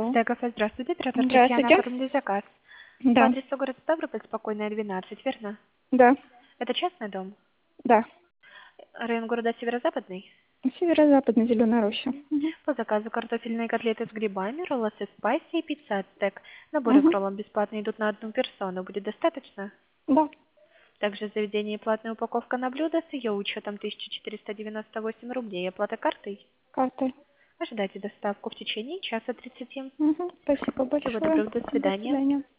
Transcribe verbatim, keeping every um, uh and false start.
Алло. Стекофе, здравствуйте, оператор Татьяна, Здравствуйте. оформили заказ. По Да. адресу город Ставрополь, Спокойная, двенадцать, верно? Да. Это частный дом? Да. Район города Северо-Западный? Северо-западная зеленая роща. Угу. По заказу картофельные котлеты с грибами, роллы с спайси и пицца от стек. Наборы к Угу. роллам бесплатно идут на одну персону. Будет достаточно? Да. Также в заведении платная упаковка на блюдо с ее учетом тысяча четыреста девяносто восемь рублей. Оплата картой? Картой. Ожидайте доставку в течение часа тридцати. Угу. Спасибо Всего большое. доброго, до До свидания. свидания.